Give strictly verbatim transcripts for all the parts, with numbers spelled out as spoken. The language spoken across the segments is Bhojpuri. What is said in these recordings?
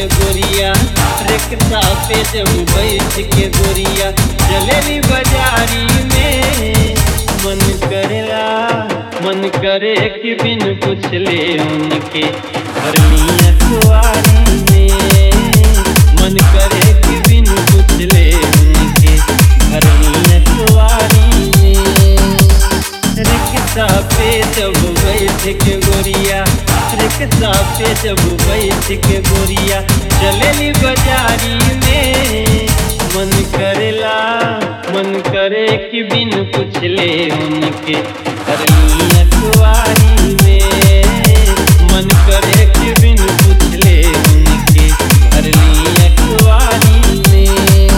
गोरिया, रिक्शा पे जब बैठ के गोरिया चलेली बाजारी में। मन करेला मन करे कि बिन पूछले उनके भर ली अखबारी में। मन करे कि बिन पूछले उनके भर ली अखबारी में। रिक्शा पे जब बैठ के गोरिया, रिक्शा पे जब बैठ के गोरिया चलेली बाजारी में। मन करेला मन करे कि बिन पूछले उनके भर ली अखबारी में। मन करे कि बिन पूछले उनके भर ली अखबारी में।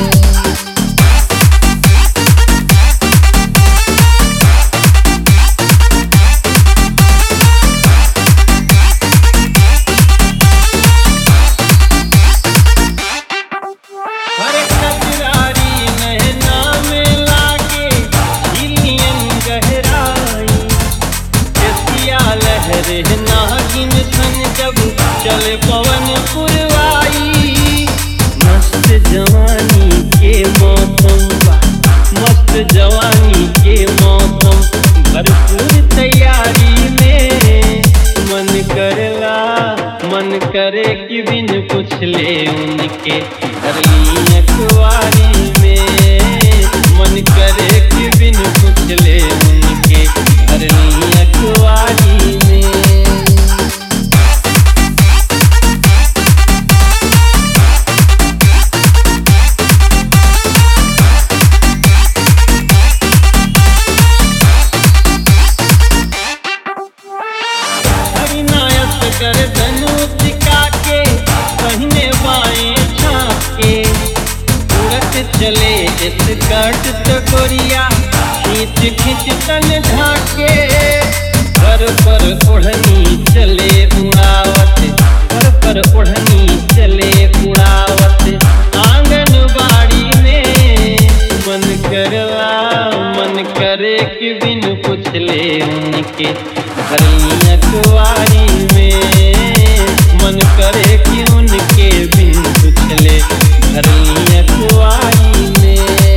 नागिन सन जब चले पवन पुरवाई। मस्त जवानी के मौसम बा, मस्त जवानी के मौसम भरपूर तैयारी में। मन करेला मन करे कि बिन पूछले उनके भर ली अखबारी में। मन करे कि बिन पूछले उनके भर ली अखबारी में। कर धनुष का के पहिने बाएं झाँके, उड़त चले स्कर्ट तो गोरिया खींच खींच तन ढाके। पर पर ओढ़नी चले उड़ावत, पर पर ओढ़नी चले उड़ावत आंगनबाड़ी में। मन करला मन करे कि बिन पूछले उनके भर ली अखबारी में। मन करे कि उनके बिन पूछले भर ली अखबारी में।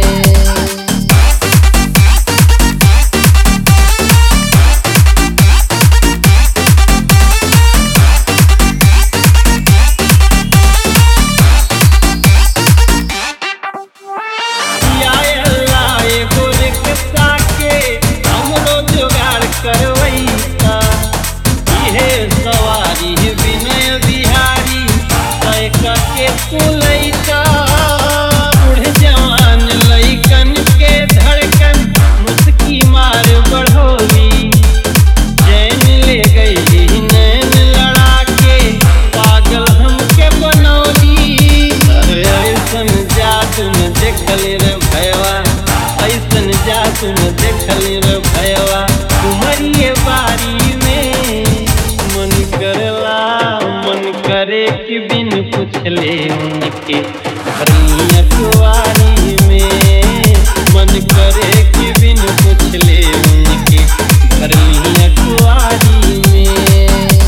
करवैता इहे सवारी विनय बिहारी तय के कुलैता। बूढ़ जवान लइकन के धड़कन मुस्की मार बढ़ोली। चैन ले गई नैन लड़ा के पागल हमके बनौली। ऐसन जादू न देखले रे भयवा, ऐसन जादू न देखले रे भयवा तुम्हारी बारी में। मन करला मन करे कि बिन पूछले उनके भर ली अखबारी में। मन करे कि बिन पूछले उनके भर ली अखबारी में।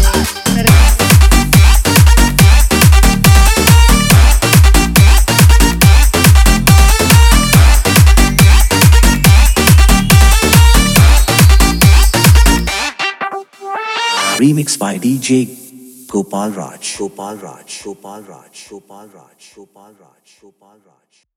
Remixed by D J Gopal Raj. Gopal Raj. Gopal Raj. Gopal Raj. Gopal Raj. Gopal Raj.